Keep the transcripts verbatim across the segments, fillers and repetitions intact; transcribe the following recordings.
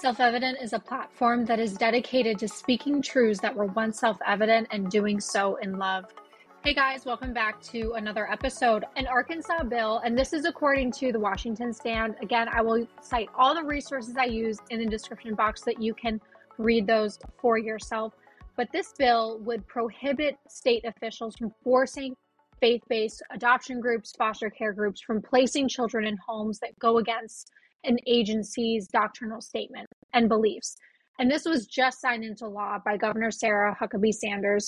Self-Evident is a platform that is dedicated to speaking truths that were once self-evident and doing so in love. Hey guys, welcome back to another episode. An Arkansas bill, and this is according to the Washington Stand. Again, I will cite all the resources I use in the description box so that you can read those for yourself. But this bill would prohibit state officials from forcing faith-based adoption groups, foster care groups, from placing children in homes that go against an agency's doctrinal statement and beliefs. And this was just signed into law by Governor Sarah Huckabee Sanders.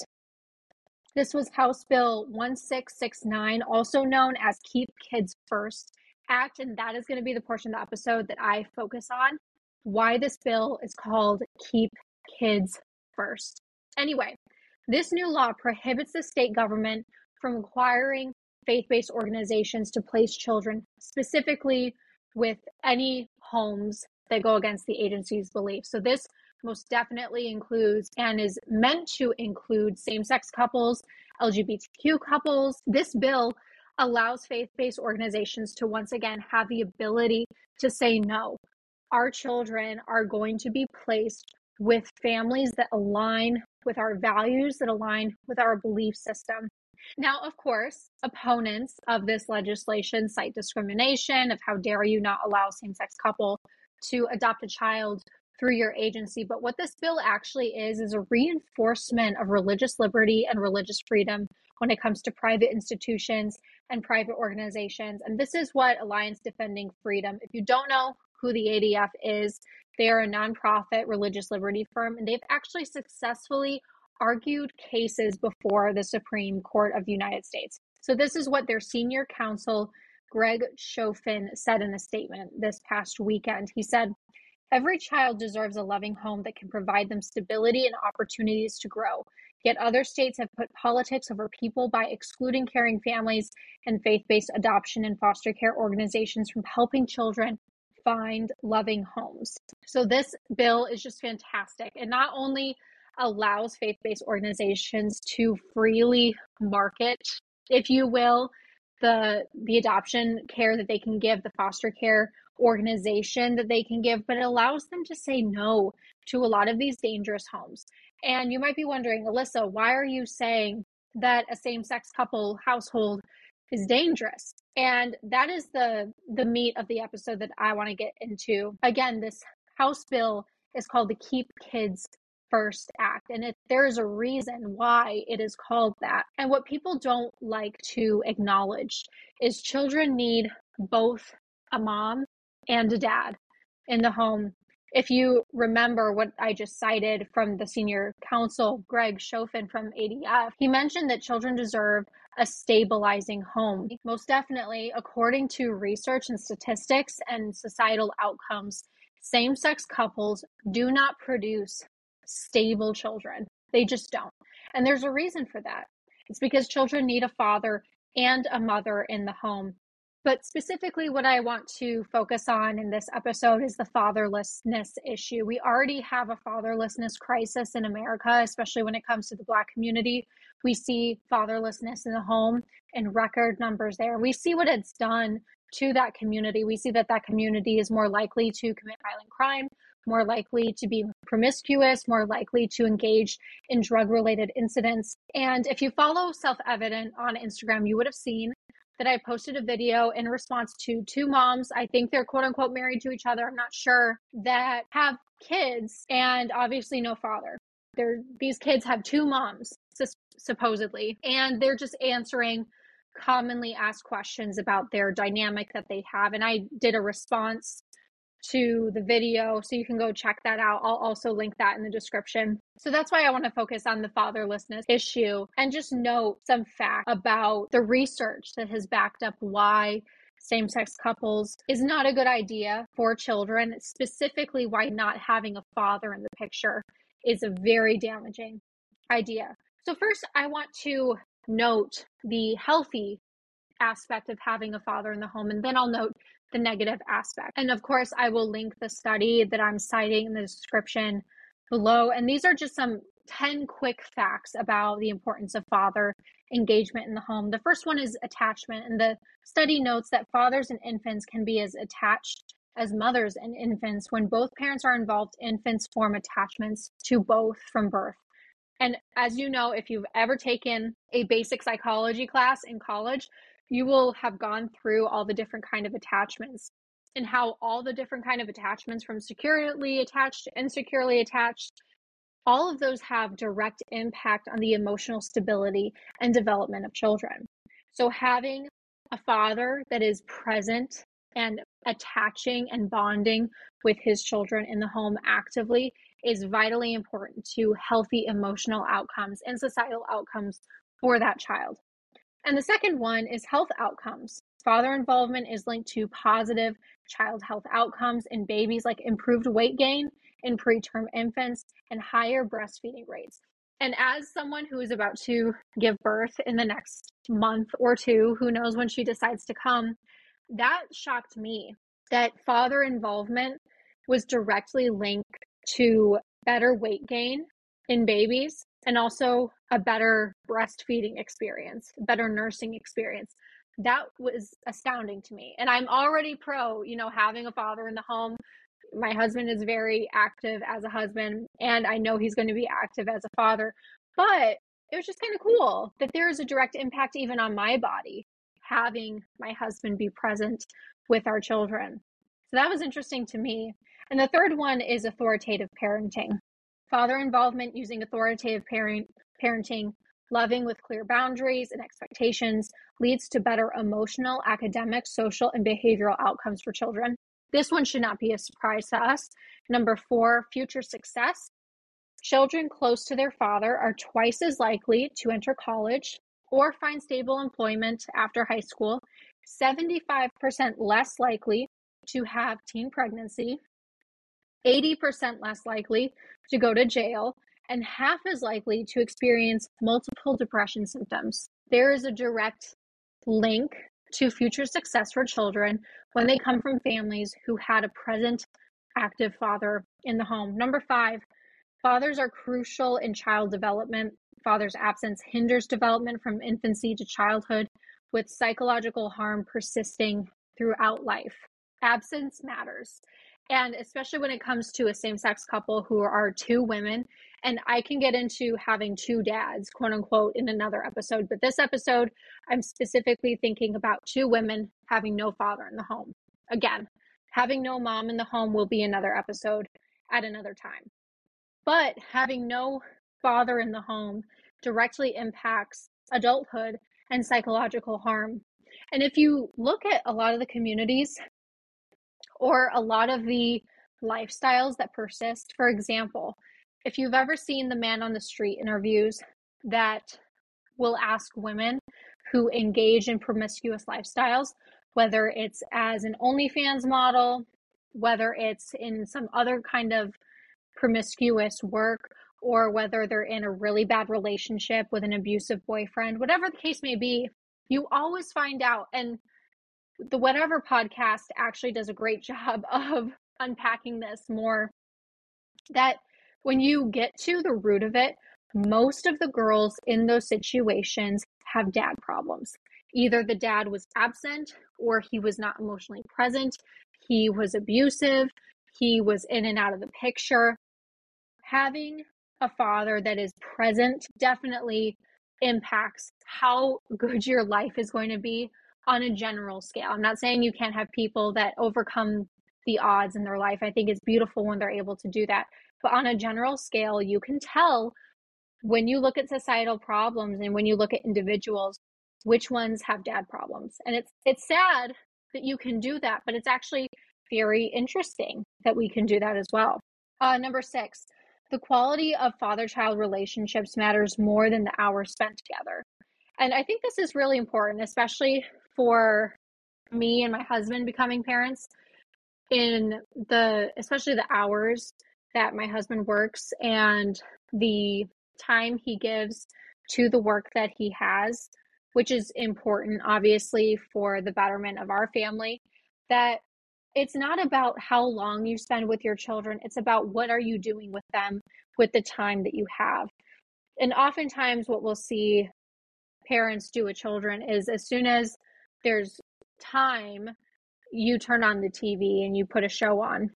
This was House Bill one six six nine, also known as Keep Kids First Act, and that is going to be the portion of the episode that I focus on, why this bill is called Keep Kids First. Anyway, this new law prohibits the state government from requiring faith-based organizations to place children specifically with any homes that go against the agency's beliefs. So this most definitely includes and is meant to include same-sex couples, L G B T Q couples. This bill allows faith-based organizations to once again have the ability to say no. Our children are going to be placed with families that align with our values, that align with our belief system. Now, of course, opponents of this legislation cite discrimination of how dare you not allow same-sex couple to adopt a child through your agency. But what this bill actually is, is a reinforcement of religious liberty and religious freedom when it comes to private institutions and private organizations. And this is what Alliance Defending Freedom, if you don't know who the A D F is, they are a nonprofit religious liberty firm, and they've actually successfully argued cases before the Supreme Court of the United States. So this is what their senior counsel, Greg Chauvin, said in a statement this past weekend. He said, "Every child deserves a loving home that can provide them stability and opportunities to grow. Yet other states have put politics over people by excluding caring families and faith-based adoption and foster care organizations from helping children find loving homes." So this bill is just fantastic. It not only allows faith-based organizations to freely market, if you will, the the adoption care that they can give, the foster care organization that they can give, but it allows them to say no to a lot of these dangerous homes. And you might be wondering, Alyssa, why are you saying that a same-sex couple household is dangerous? And that is the the meat of the episode that I want to get into. Again, this House bill is called the Keep Kids First Act, and it, there is a reason why it is called that. And what people don't like to acknowledge is children need both a mom and a dad in the home. If you remember what I just cited from the senior counsel, Greg Chauvin from A D F, he mentioned that children deserve a stabilizing home. Most definitely, according to research and statistics and societal outcomes, same-sex couples do not produce stable children. They just don't. And there's a reason for that. It's because children need a father and a mother in the home. But specifically, what I want to focus on in this episode is the fatherlessness issue. We already have a fatherlessness crisis in America, especially when it comes to the Black community. We see fatherlessness in the home in record numbers there. We see what it's done to that community. We see that that community is more likely to commit violent crime, more likely to be promiscuous, more likely to engage in drug-related incidents. And if you follow Self-Evident on Instagram, you would have seen that I posted a video in response to two moms, I think they're quote unquote married to each other, I'm not sure, that have kids and obviously no father. They're, these kids have two moms, supposedly, and they're just answering commonly asked questions about their dynamic that they have. And I did a response to the video, so you can go check that out. I'll also link that in the description. So that's why I want to focus on the fatherlessness issue and just note some facts about the research that has backed up why same-sex couples is not a good idea for children, specifically why not having a father in the picture is a very damaging idea. So first, I want to note the healthy aspect of having a father in the home, and then I'll note the negative aspect. And of course, I will link the study that I'm citing in the description below. And these are just some ten quick facts about the importance of father engagement in the home. The first one is attachment. And the study notes that fathers and infants can be as attached as mothers and infants. When both parents are involved, infants form attachments to both from birth. And as you know, if you've ever taken a basic psychology class in college, you will have gone through all the different kind of attachments and how all the different kind of attachments, from securely attached to insecurely attached, all of those have direct impact on the emotional stability and development of children. So having a father that is present and attaching and bonding with his children in the home actively is vitally important to healthy emotional outcomes and societal outcomes for that child. And the second one is health outcomes. Father involvement is linked to positive child health outcomes in babies, like improved weight gain in preterm infants and higher breastfeeding rates. And as someone who is about to give birth in the next month or two, who knows when she decides to come, that shocked me that father involvement was directly linked to better weight gain in babies and also a better breastfeeding experience, better nursing experience. That was astounding to me. And I'm already pro, you know, having a father in the home. My husband is very active as a husband, and I know he's going to be active as a father. But it was just kind of cool that there is a direct impact even on my body, having my husband be present with our children. So that was interesting to me. And the third one is authoritative parenting. Father involvement using authoritative parent, parenting, loving with clear boundaries and expectations, leads to better emotional, academic, social, and behavioral outcomes for children. This one should not be a surprise to us. Number four, future success. Children close to their father are twice as likely to enter college or find stable employment after high school, seventy-five percent less likely to have teen pregnancy, eighty percent less likely to go to jail, and half as likely to experience multiple depression symptoms. There is a direct link to future success for children when they come from families who had a present, active father in the home. Number five, fathers are crucial in child development. Father's absence hinders development from infancy to childhood, with psychological harm persisting throughout life. Absence matters. And especially when it comes to a same-sex couple who are two women, and I can get into having two dads, quote unquote, in another episode. But this episode, I'm specifically thinking about two women having no father in the home. Again, having no mom in the home will be another episode at another time. But having no father in the home directly impacts adulthood and psychological harm. And if you look at a lot of the communities or a lot of the lifestyles that persist, for example, if you've ever seen the man on the street interviews that will ask women who engage in promiscuous lifestyles, whether it's as an OnlyFans model, whether it's in some other kind of promiscuous work, or whether they're in a really bad relationship with an abusive boyfriend, whatever the case may be, you always find out. And the Whatever podcast actually does a great job of unpacking this more, that when you get to the root of it, most of the girls in those situations have dad problems. Either the dad was absent, or he was not emotionally present, he was abusive, he was in and out of the picture. Having a father that is present definitely impacts how good your life is going to be on a general scale. I'm not saying you can't have people that overcome the odds in their life. I think it's beautiful when they're able to do that. But on a general scale, you can tell when you look at societal problems and when you look at individuals, which ones have dad problems. And it's it's sad that you can do that, but it's actually very interesting that we can do that as well. Uh, number six, the quality of father-child relationships matters more than the hours spent together. And I think this is really important, especially for me and my husband becoming parents, in the, especially the hours that my husband works and the time he gives to the work that he has, which is important, obviously, for the betterment of our family, that it's not about how long you spend with your children. It's about what are you doing with them with the time that you have. And oftentimes what we'll see parents do with children is as soon as there's time, you turn on the T V and you put a show on.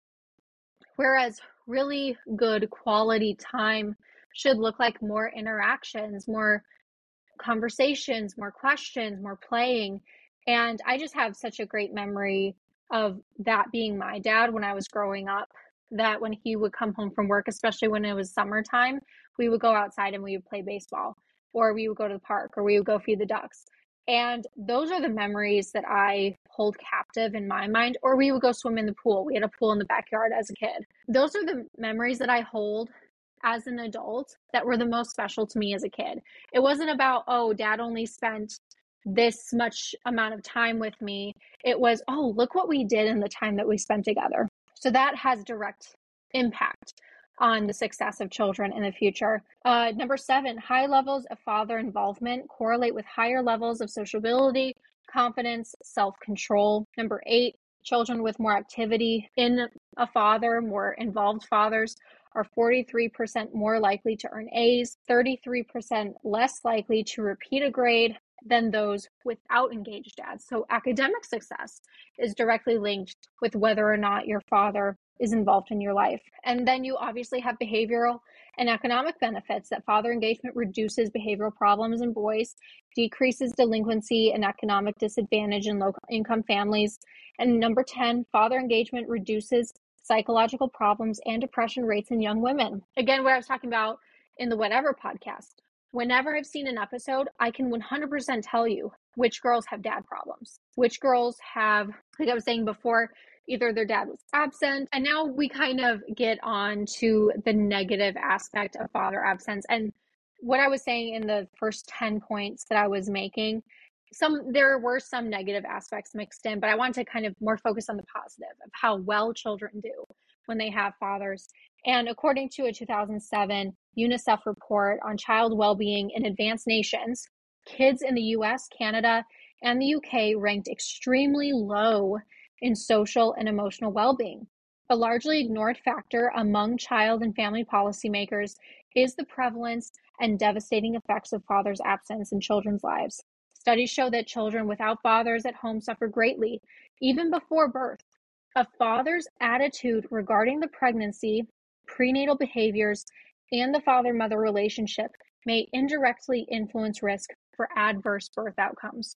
Whereas really good quality time should look like more interactions, more conversations, more questions, more playing. And I just have such a great memory of that being my dad when I was growing up, that when he would come home from work, especially when it was summertime, we would go outside and we would play baseball, or we would go to the park, or we would go feed the ducks. And those are the memories that I hold captive in my mind. Or we would go swim in the pool. We had a pool in the backyard as a kid. Those are the memories that I hold as an adult that were the most special to me as a kid. It wasn't about, oh, dad only spent this much amount of time with me. It was, oh, look what we did in the time that we spent together. So that has direct impact on the success of children in the future. Uh, number seven, high levels of father involvement correlate with higher levels of sociability, confidence, self-control. Number eight, children with more activity in a father, more involved fathers, are forty-three percent more likely to earn A's, thirty-three percent less likely to repeat a grade than those without engaged dads. So academic success is directly linked with whether or not your father is involved in your life. And then you obviously have behavioral and economic benefits, that father engagement reduces behavioral problems in boys, decreases delinquency and economic disadvantage in low income families. And number ten, father engagement reduces psychological problems and depression rates in young women. Again, what I was talking about in the Whatever podcast. Whenever I've seen an episode, I can one hundred percent tell you which girls have dad problems, which girls have, like I was saying before, either their dad was absent. And now we kind of get on to the negative aspect of father absence. And what I was saying in the first ten points that I was making, some there were some negative aspects mixed in, but I want to kind of more focus on the positive of how well children do when they have fathers. And according to a two thousand seven UNICEF report on child well-being in advanced nations, kids in the U S, Canada, and the U K ranked extremely low in social and emotional well-being. A largely ignored factor among child and family policymakers is the prevalence and devastating effects of father's absence in children's lives. Studies show that children without fathers at home suffer greatly, even before birth. A father's attitude regarding the pregnancy, prenatal behaviors, and the father-mother relationship may indirectly influence risk for adverse birth outcomes.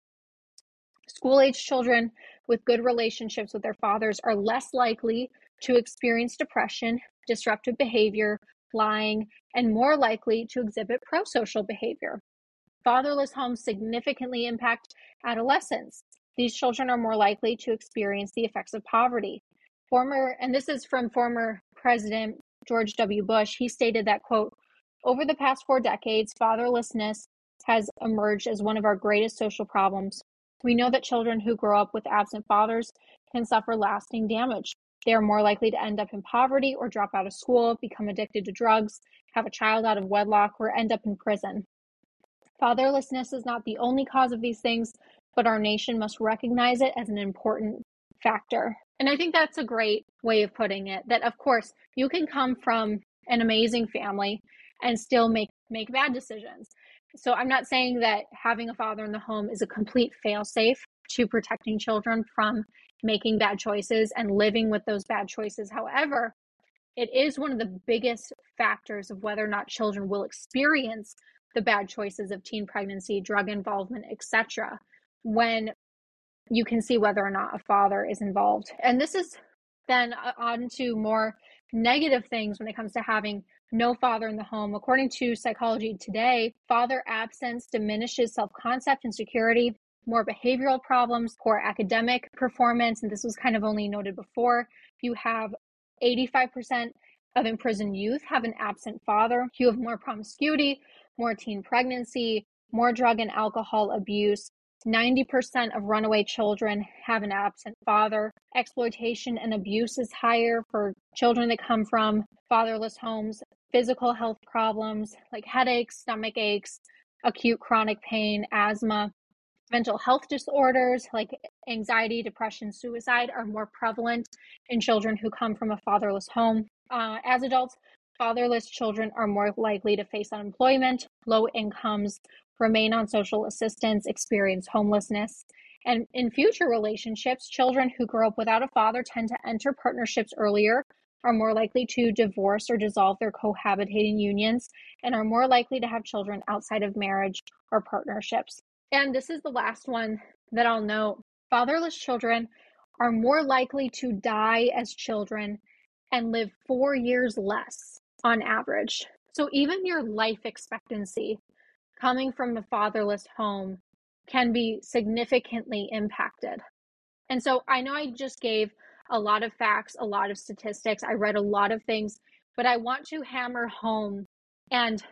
School-age children with good relationships with their fathers are less likely to experience depression, disruptive behavior, lying, and more likely to exhibit prosocial behavior. Fatherless homes significantly impact adolescents. These children are more likely to experience the effects of poverty. Former, and this is from former President George W. Bush, he stated that, quote, over the past four decades, fatherlessness has emerged as one of our greatest social problems. We know that children who grow up with absent fathers can suffer lasting damage. They are more likely to end up in poverty or drop out of school, become addicted to drugs, have a child out of wedlock, or end up in prison. Fatherlessness is not the only cause of these things, but our nation must recognize it as an important factor. And I think that's a great way of putting it, that of course you can come from an amazing family and still make, make bad decisions. So I'm not saying that having a father in the home is a complete fail-safe to protecting children from making bad choices and living with those bad choices. However, it is one of the biggest factors of whether or not children will experience the bad choices of teen pregnancy, drug involvement, et cetera, when you can see whether or not a father is involved. And this is then on to more negative things when it comes to having no father in the home. According to Psychology Today, father absence diminishes self-concept and security, more behavioral problems, poor academic performance, and this was kind of only noted before. You have eighty-five percent of imprisoned youth have an absent father. You have more promiscuity, more teen pregnancy, more drug and alcohol abuse. ninety percent of runaway children have an absent father. Exploitation and abuse is higher for children that come from fatherless homes. Physical health problems like headaches, stomach aches, acute chronic pain, asthma. Mental health disorders like anxiety, depression, suicide are more prevalent in children who come from a fatherless home. Uh, as adults, fatherless children are more likely to face unemployment, low incomes, remain on social assistance, experience homelessness. And in future relationships, children who grow up without a father tend to enter partnerships earlier, are more likely to divorce or dissolve their cohabitating unions, and are more likely to have children outside of marriage or partnerships. And this is the last one that I'll note. Fatherless children are more likely to die as children and live four years less on average. So even your life expectancy coming from a fatherless home can be significantly impacted. And so I know I just gave a lot of facts, a lot of statistics. I read a lot of things, but I want to hammer home and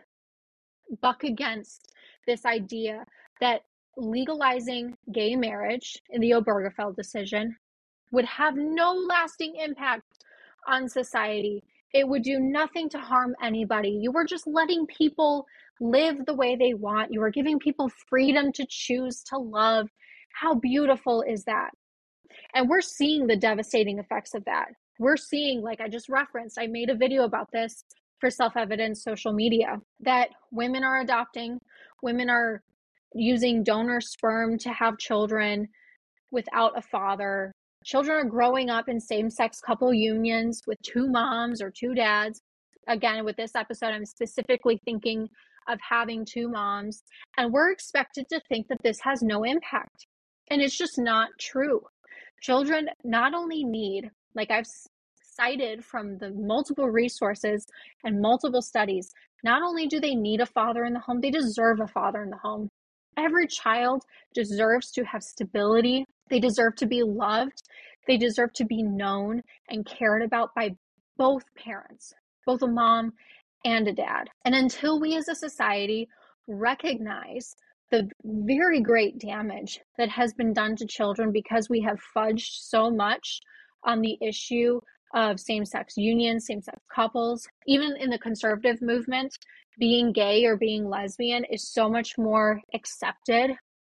buck against this idea that legalizing gay marriage in the Obergefell decision would have no lasting impact on society. It would do nothing to harm anybody. You were just letting people live the way they want. You were giving people freedom to choose to love. How beautiful is that? And we're seeing the devastating effects of that. We're seeing, like I just referenced, I made a video about this for Self-Evident social media, that women are adopting, women are using donor sperm to have children without a father. Children are growing up in same-sex couple unions with two moms or two dads. Again, with this episode, I'm specifically thinking of having two moms, and we're expected to think that this has no impact. And it's just not true. Children not only need, like I've cited from the multiple resources and multiple studies, not only do they need a father in the home, they deserve a father in the home. Every child deserves to have stability. They deserve to be loved. They deserve to be known and cared about by both parents, both a mom and a dad. And until we as a society recognize the very great damage that has been done to children because we have fudged so much on the issue of same-sex unions, same-sex couples, even in the conservative movement, being gay or being lesbian is so much more accepted.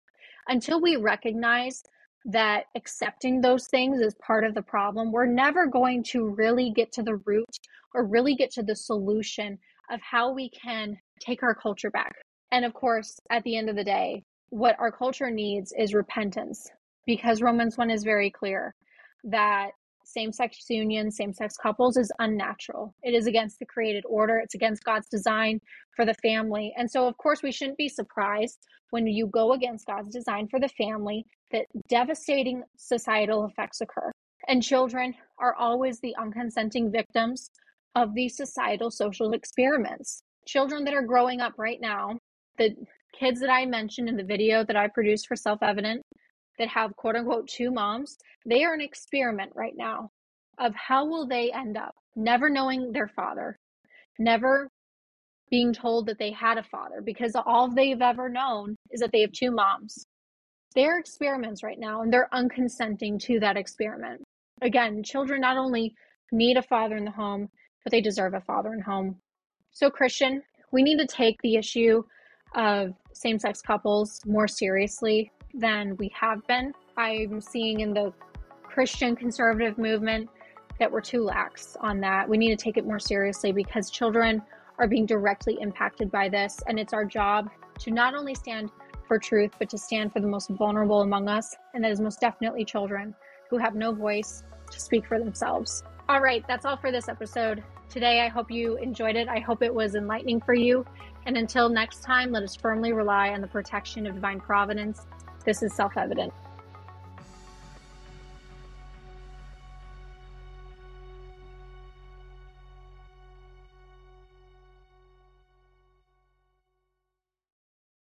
Until we recognize that accepting those things is part of the problem, we're never going to really get to the root or really get to the solution of how we can take our culture back. And of course, at the end of the day, what our culture needs is repentance, because Romans one is very clear that same-sex unions, same-sex couples is unnatural. It is against the created order. It's against God's design for the family. And so, of course, we shouldn't be surprised when you go against God's design for the family that devastating societal effects occur. And children are always the unconsenting victims of these societal social experiments. Children that are growing up right now, the kids that I mentioned in the video that I produced for Self-Evident that have quote unquote two moms, they are an experiment right now of how will they end up never knowing their father, never being told that they had a father, because all they've ever known is that they have two moms. They're experiments right now, and they're unconsenting to that experiment. Again, children not only need a father in the home, but they deserve a father in the home. So Christian, we need to take the issue of same-sex couples more seriously than we have been. I'm seeing in the Christian conservative movement that we're too lax on that. We need to take it more seriously because children are being directly impacted by this, and it's our job to not only stand for truth, but to stand for the most vulnerable among us, and that is most definitely children who have no voice to speak for themselves. All right, that's all for this episode. Today, I hope you enjoyed it. I hope it was enlightening for you. And until next time, let us firmly rely on the protection of divine providence. This is Self-Evident.